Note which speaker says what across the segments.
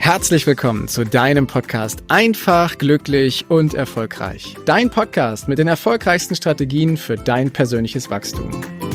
Speaker 1: Herzlich willkommen zu deinem Podcast Einfach, glücklich und erfolgreich. Dein Podcast mit den erfolgreichsten Strategien für dein persönliches Wachstum.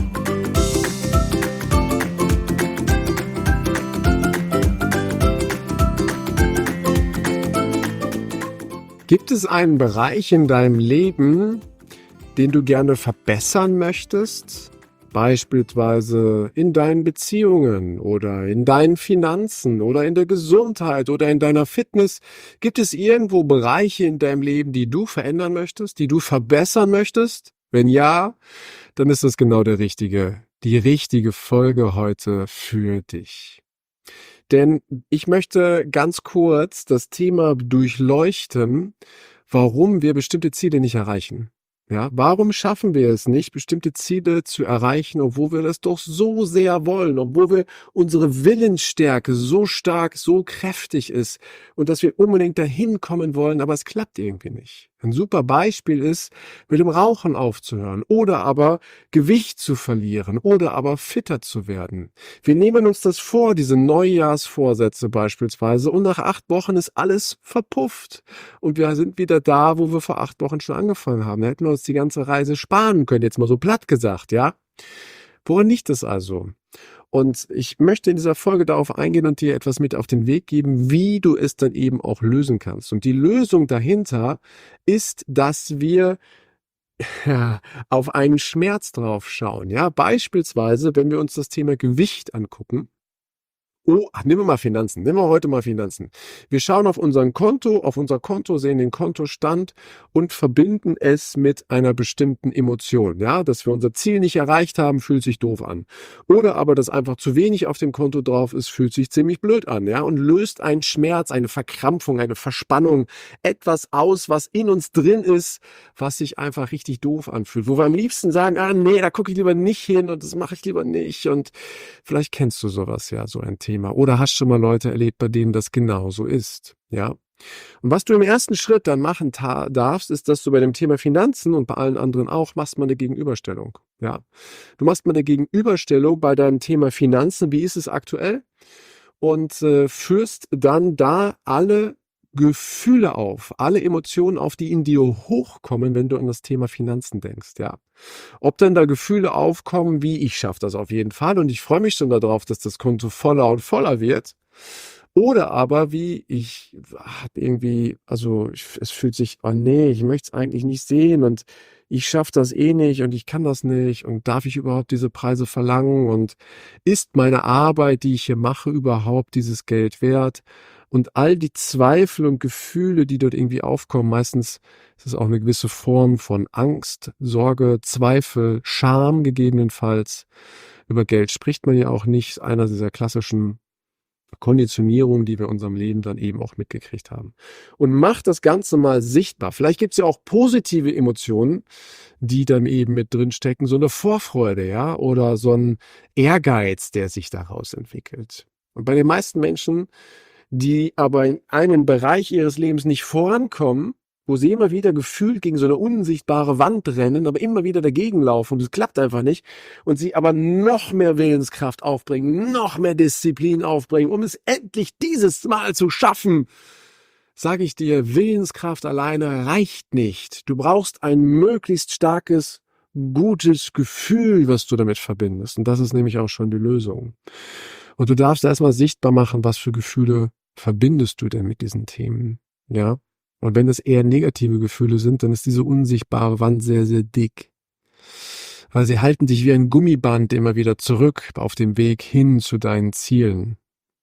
Speaker 2: Gibt es einen Bereich in deinem Leben, den du gerne verbessern möchtest? Beispielsweise in deinen Beziehungen oder in deinen Finanzen oder in der Gesundheit oder in deiner Fitness. Gibt es irgendwo Bereiche in deinem Leben, die du verändern möchtest, die du verbessern möchtest? Wenn ja, dann ist das genau die richtige Folge heute für dich. Denn ich möchte ganz kurz das Thema durchleuchten, warum wir bestimmte Ziele nicht erreichen. Ja, warum schaffen wir es nicht, bestimmte Ziele zu erreichen, obwohl wir das doch so sehr wollen, obwohl wir unsere Willensstärke so stark, so kräftig ist und dass wir unbedingt dahin kommen wollen, aber es klappt irgendwie nicht. Ein super Beispiel ist, mit dem Rauchen aufzuhören oder aber Gewicht zu verlieren oder aber fitter zu werden. Wir nehmen uns das vor, diese Neujahrsvorsätze beispielsweise, und nach 8 Wochen ist alles verpufft und wir sind wieder da, wo wir vor 8 Wochen schon angefangen haben. Da hätten wir uns die ganze Reise sparen können, jetzt mal so platt gesagt, ja? Woran liegt es also? Und ich möchte in dieser Folge darauf eingehen und dir etwas mit auf den Weg geben, wie du es dann eben auch lösen kannst. Und die Lösung dahinter ist, dass wir auf einen Schmerz drauf schauen. Ja, beispielsweise, wenn wir uns das Thema Gewicht angucken. Nehmen wir mal Finanzen. Nehmen wir heute mal Finanzen. Wir schauen auf unser Konto, sehen den Kontostand und verbinden es mit einer bestimmten Emotion. Ja, dass wir unser Ziel nicht erreicht haben, fühlt sich doof an. Oder aber, dass einfach zu wenig auf dem Konto drauf ist, fühlt sich ziemlich blöd an. Ja, und löst einen Schmerz, eine Verkrampfung, eine Verspannung, etwas aus, was in uns drin ist, was sich einfach richtig doof anfühlt. Wo wir am liebsten sagen, nee, da gucke ich lieber nicht hin und das mache ich lieber nicht. Und vielleicht kennst du sowas, ja, so ein Thema. Oder hast schon mal Leute erlebt, bei denen das genauso ist, ja. Und was du im ersten Schritt dann machen darfst, ist, dass du bei dem Thema Finanzen und bei allen anderen auch machst mal eine Gegenüberstellung, ja. Du machst mal eine Gegenüberstellung bei deinem Thema Finanzen, wie ist es aktuell? Und führst dann da alle Gefühle auf, alle Emotionen auf, die in dir hochkommen, wenn du an das Thema Finanzen denkst, ja. Ob dann da Gefühle aufkommen, wie ich schaffe das auf jeden Fall und ich freue mich schon darauf, dass das Konto voller und voller wird. Oder aber wie ich habe irgendwie, es fühlt sich, oh nee, ich möchte es eigentlich nicht sehen und ich schaffe das eh nicht und ich kann das nicht und darf ich überhaupt diese Preise verlangen und ist meine Arbeit, die ich hier mache, überhaupt dieses Geld wert? Und all die Zweifel und Gefühle, die dort irgendwie aufkommen, meistens ist es auch eine gewisse Form von Angst, Sorge, Zweifel, Scham gegebenenfalls. Über Geld spricht man ja auch nicht, einer dieser klassischen Konditionierungen, die wir in unserem Leben dann eben auch mitgekriegt haben. Und macht das Ganze mal sichtbar. Vielleicht gibt es ja auch positive Emotionen, die dann eben mit drin stecken, so eine Vorfreude, ja, oder so ein Ehrgeiz, der sich daraus entwickelt. Und bei den meisten Menschen, die aber in einem Bereich ihres Lebens nicht vorankommen, wo sie immer wieder gefühlt gegen so eine unsichtbare Wand rennen, aber immer wieder dagegen laufen und es klappt einfach nicht und sie aber noch mehr Willenskraft aufbringen, noch mehr Disziplin aufbringen, um es endlich dieses Mal zu schaffen, sage ich dir, Willenskraft alleine reicht nicht. Du brauchst ein möglichst starkes, gutes Gefühl, was du damit verbindest. Und das ist nämlich auch schon die Lösung. Und du darfst erstmal sichtbar machen, was für Gefühle verbindest du denn mit diesen Themen, ja? Und wenn das eher negative Gefühle sind, dann ist diese unsichtbare Wand sehr, sehr dick. Weil sie halten dich wie ein Gummiband immer wieder zurück auf dem Weg hin zu deinen Zielen.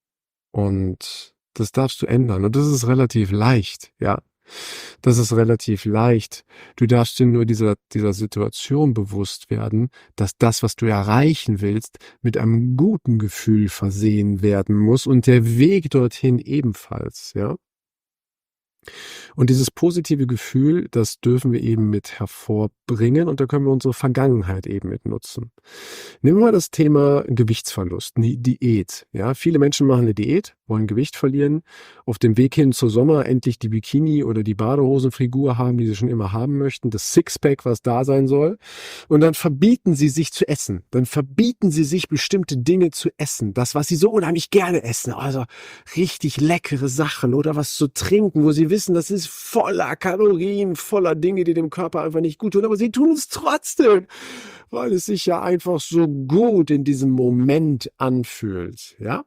Speaker 2: Und das darfst du ändern. Und das ist relativ leicht, ja. Das ist relativ leicht. Du darfst dir nur dieser Situation bewusst werden, dass das, was du erreichen willst, mit einem guten Gefühl versehen werden muss und der Weg dorthin ebenfalls, ja. Und dieses positive Gefühl, das dürfen wir eben mit hervorbringen und da können wir unsere Vergangenheit eben mit nutzen. Nehmen wir mal das Thema Gewichtsverlust, eine Diät. Ja, viele Menschen machen eine Diät, wollen Gewicht verlieren, auf dem Weg hin zur Sommer endlich die Bikini- oder die Badehosenfigur haben, die sie schon immer haben möchten, das Sixpack, was da sein soll. Und dann verbieten sie sich zu essen. Dann verbieten sie sich bestimmte Dinge zu essen. Das, was sie so unheimlich gerne essen. Also richtig leckere Sachen oder was zu trinken, wo sie wissen, das ist voller Kalorien, voller Dinge, die dem Körper einfach nicht gut tun. Aber sie tun es trotzdem, weil es sich ja einfach so gut in diesem Moment anfühlt. Ja?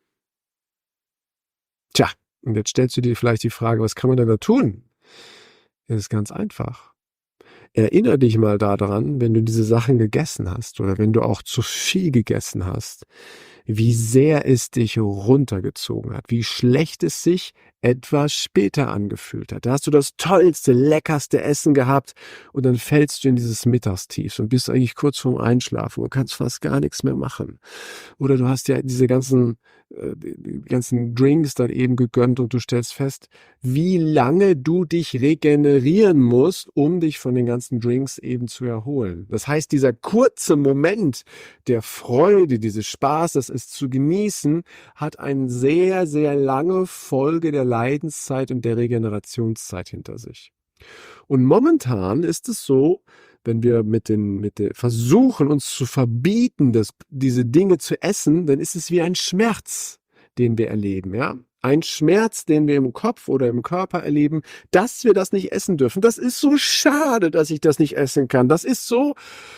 Speaker 2: Tja, und jetzt stellst du dir vielleicht die Frage, was kann man denn da tun? Das ist ganz einfach. Erinnere dich mal daran, wenn du diese Sachen gegessen hast oder wenn du auch zu viel gegessen hast, wie sehr es dich runtergezogen hat, wie schlecht es sich etwas später angefühlt hat. Da hast du das tollste, leckerste Essen gehabt und dann fällst du in dieses Mittagstief und bist eigentlich kurz vorm Einschlafen und kannst fast gar nichts mehr machen. Oder du hast ja die ganzen Drinks dann eben gegönnt und du stellst fest, wie lange du dich regenerieren musst, um dich von den ganzen Drinks eben zu erholen. Das heißt, dieser kurze Moment der Freude, dieses Spaßes, es zu genießen, hat eine sehr, sehr lange Folge der Leidenszeit und der Regenerationszeit hinter sich. Und momentan ist es so, wenn wir versuchen, uns zu verbieten, diese Dinge zu essen, dann ist es wie ein Schmerz, den wir erleben, ja. Ein Schmerz, den wir im Kopf oder im Körper erleben, dass wir das nicht essen dürfen. Das ist so schade, dass ich das nicht essen kann. Das ist so,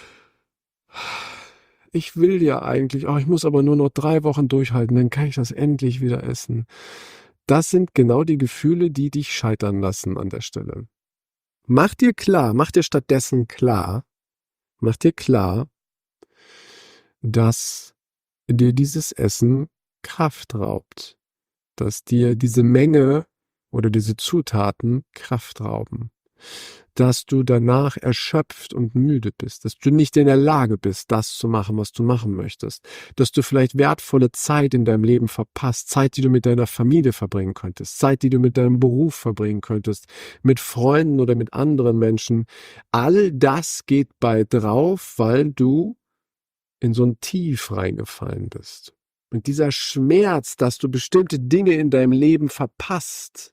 Speaker 2: ich will ja eigentlich, ich muss aber nur noch 3 Wochen durchhalten, dann kann ich das endlich wieder essen. Das sind genau die Gefühle, die dich scheitern lassen an der Stelle. Mach dir stattdessen klar, dass dir dieses Essen Kraft raubt, dass dir diese Menge oder diese Zutaten Kraft rauben, dass du danach erschöpft und müde bist, dass du nicht in der Lage bist, das zu machen, was du machen möchtest, dass du vielleicht wertvolle Zeit in deinem Leben verpasst, Zeit, die du mit deiner Familie verbringen könntest, Zeit, die du mit deinem Beruf verbringen könntest, mit Freunden oder mit anderen Menschen. All das geht bei drauf, weil du in so ein Tief reingefallen bist. Und dieser Schmerz, dass du bestimmte Dinge in deinem Leben verpasst,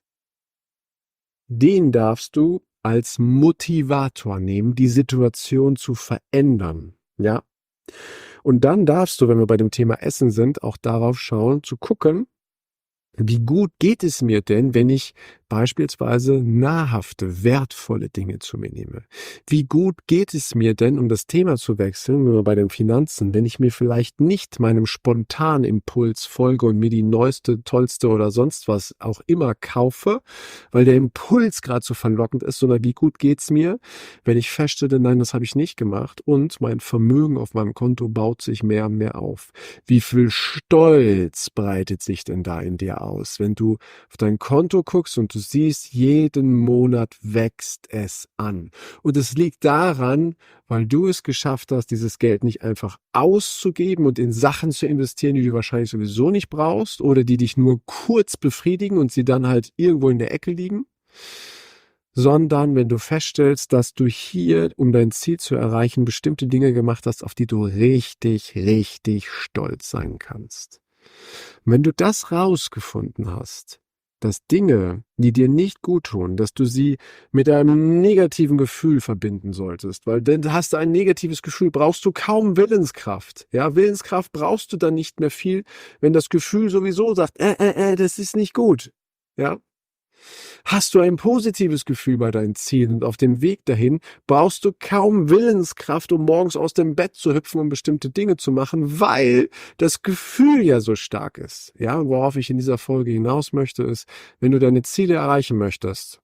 Speaker 2: den darfst du als Motivator nehmen, die Situation zu verändern. Ja? Und dann darfst du, wenn wir bei dem Thema Essen sind, auch darauf schauen, zu gucken, wie gut geht es mir denn, wenn ich beispielsweise nahrhafte, wertvolle Dinge zu mir nehme? Wie gut geht es mir denn, um das Thema zu wechseln, wenn wir bei den Finanzen, wenn ich mir vielleicht nicht meinem spontanen Impuls folge und mir die neueste, tollste oder sonst was auch immer kaufe, weil der Impuls gerade so verlockend ist, sondern wie gut geht's mir, wenn ich feststelle, nein, das habe ich nicht gemacht und mein Vermögen auf meinem Konto baut sich mehr und mehr auf. Wie viel Stolz breitet sich denn da in dir aus, wenn du auf dein Konto guckst und du siehst, jeden Monat wächst es an. Und es liegt daran, weil du es geschafft hast, dieses Geld nicht einfach auszugeben und in Sachen zu investieren, die du wahrscheinlich sowieso nicht brauchst oder die dich nur kurz befriedigen und sie dann halt irgendwo in der Ecke liegen, sondern wenn du feststellst, dass du hier, um dein Ziel zu erreichen, bestimmte Dinge gemacht hast, auf die du richtig, richtig stolz sein kannst. Wenn du das rausgefunden hast, dass Dinge, die dir nicht gut tun, dass du sie mit einem negativen Gefühl verbinden solltest, weil dann hast du ein negatives Gefühl, brauchst du kaum Willenskraft. Ja, Willenskraft brauchst du dann nicht mehr viel, wenn das Gefühl sowieso sagt, das ist nicht gut. Ja. Hast du ein positives Gefühl bei deinen Zielen und auf dem Weg dahin brauchst du kaum Willenskraft, um morgens aus dem Bett zu hüpfen und bestimmte Dinge zu machen, weil das Gefühl ja so stark ist. Ja, worauf ich in dieser Folge hinaus möchte, ist, wenn du deine Ziele erreichen möchtest,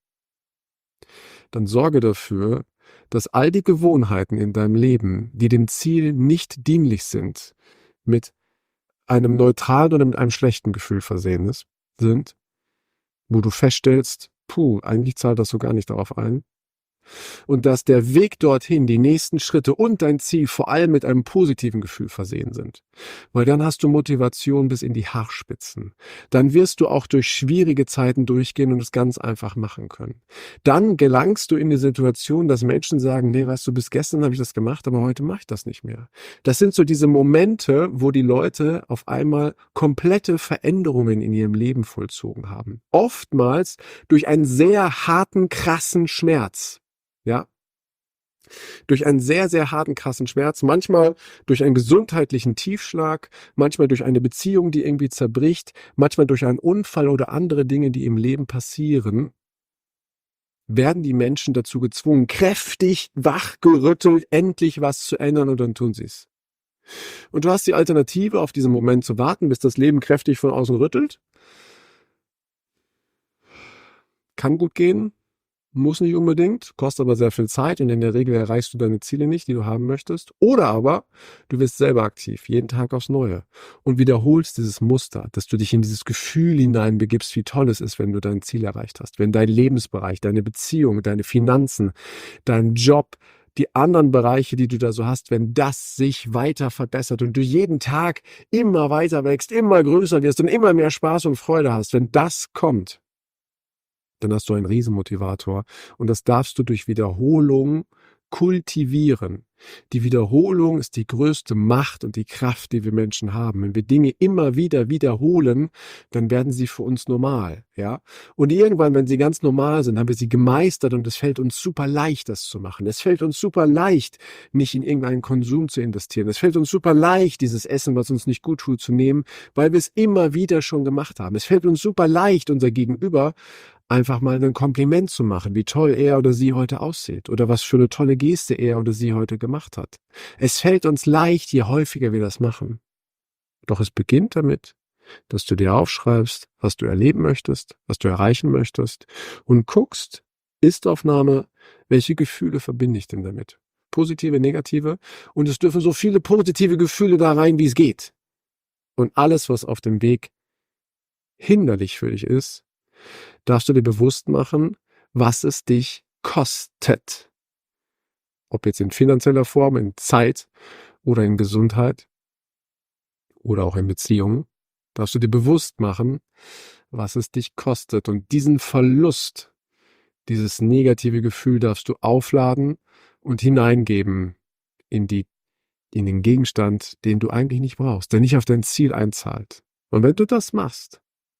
Speaker 2: dann sorge dafür, dass all die Gewohnheiten in deinem Leben, die dem Ziel nicht dienlich sind, mit einem neutralen oder mit einem schlechten Gefühl versehen sind, wo du feststellst, eigentlich zahlt das so gar nicht darauf ein. Und dass der Weg dorthin, die nächsten Schritte und dein Ziel vor allem mit einem positiven Gefühl versehen sind. Weil dann hast du Motivation bis in die Haarspitzen. Dann wirst du auch durch schwierige Zeiten durchgehen und es ganz einfach machen können. Dann gelangst du in die Situation, dass Menschen sagen, nee, weißt du, bis gestern habe ich das gemacht, aber heute mache ich das nicht mehr. Das sind so diese Momente, wo die Leute auf einmal komplette Veränderungen in ihrem Leben vollzogen haben. Oftmals durch einen sehr harten, krassen Schmerz. Ja, durch einen sehr, sehr harten, krassen Schmerz, manchmal durch einen gesundheitlichen Tiefschlag, manchmal durch eine Beziehung, die irgendwie zerbricht, manchmal durch einen Unfall oder andere Dinge, die im Leben passieren, werden die Menschen dazu gezwungen, kräftig, wachgerüttelt, endlich was zu ändern, und dann tun sie es. Und du hast die Alternative, auf diesen Moment zu warten, bis das Leben kräftig von außen rüttelt. Kann gut gehen. Muss nicht unbedingt, kostet aber sehr viel Zeit und in der Regel erreichst du deine Ziele nicht, die du haben möchtest. Oder aber du wirst selber aktiv, jeden Tag aufs Neue und wiederholst dieses Muster, dass du dich in dieses Gefühl hineinbegibst, wie toll es ist, wenn du dein Ziel erreicht hast, wenn dein Lebensbereich, deine Beziehung, deine Finanzen, dein Job, die anderen Bereiche, die du da so hast, wenn das sich weiter verbessert und du jeden Tag immer weiter wächst, immer größer wirst und immer mehr Spaß und Freude hast, wenn das kommt, dann hast du einen Riesenmotivator. Und das darfst du durch Wiederholung kultivieren. Die Wiederholung ist die größte Macht und die Kraft, die wir Menschen haben. Wenn wir Dinge immer wieder wiederholen, dann werden sie für uns normal, ja. Und irgendwann, wenn sie ganz normal sind, haben wir sie gemeistert und es fällt uns super leicht, das zu machen. Es fällt uns super leicht, nicht in irgendeinen Konsum zu investieren. Es fällt uns super leicht, dieses Essen, was uns nicht gut tut, zu nehmen, weil wir es immer wieder schon gemacht haben. Es fällt uns super leicht, unser Gegenüber einfach mal ein Kompliment zu machen, wie toll er oder sie heute aussieht oder was für eine tolle Geste er oder sie heute gemacht hat. Es fällt uns leicht, je häufiger wir das machen. Doch es beginnt damit, dass du dir aufschreibst, was du erleben möchtest, was du erreichen möchtest und guckst, Ist-Aufnahme, welche Gefühle verbinde ich denn damit? Positive, negative, und es dürfen so viele positive Gefühle da rein, wie es geht. Und alles, was auf dem Weg hinderlich für dich ist, darfst du dir bewusst machen, was es dich kostet. Ob jetzt in finanzieller Form, in Zeit oder in Gesundheit oder auch in Beziehungen, darfst du dir bewusst machen, was es dich kostet. Und diesen Verlust, dieses negative Gefühl darfst du aufladen und hineingeben in den Gegenstand, den du eigentlich nicht brauchst, der nicht auf dein Ziel einzahlt. Und wenn du das machst,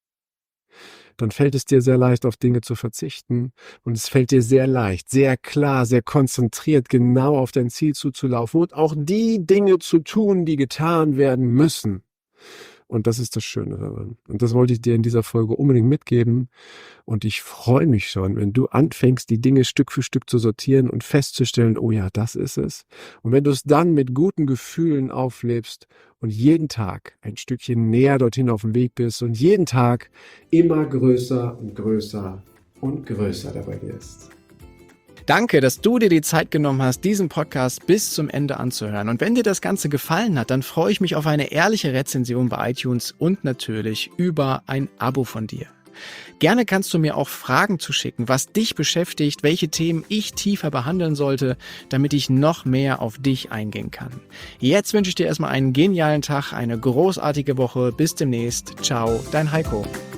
Speaker 2: dann fällt es dir sehr leicht, auf Dinge zu verzichten. Und es fällt dir sehr leicht, sehr klar, sehr konzentriert, genau auf dein Ziel zuzulaufen und auch die Dinge zu tun, die getan werden müssen. Und das ist das Schöne daran. Und das wollte ich dir in dieser Folge unbedingt mitgeben. Und ich freue mich schon, wenn du anfängst, die Dinge Stück für Stück zu sortieren und festzustellen, oh ja, das ist es. Und wenn du es dann mit guten Gefühlen auflebst und jeden Tag ein Stückchen näher dorthin auf dem Weg bist und jeden Tag immer größer und größer und größer dabei wirst.
Speaker 1: Danke, dass du dir die Zeit genommen hast, diesen Podcast bis zum Ende anzuhören. Und wenn dir das Ganze gefallen hat, dann freue ich mich auf eine ehrliche Rezension bei iTunes und natürlich über ein Abo von dir. Gerne kannst du mir auch Fragen zuschicken, was dich beschäftigt, welche Themen ich tiefer behandeln sollte, damit ich noch mehr auf dich eingehen kann. Jetzt wünsche ich dir erstmal einen genialen Tag, eine großartige Woche. Bis demnächst. Ciao, dein Heiko.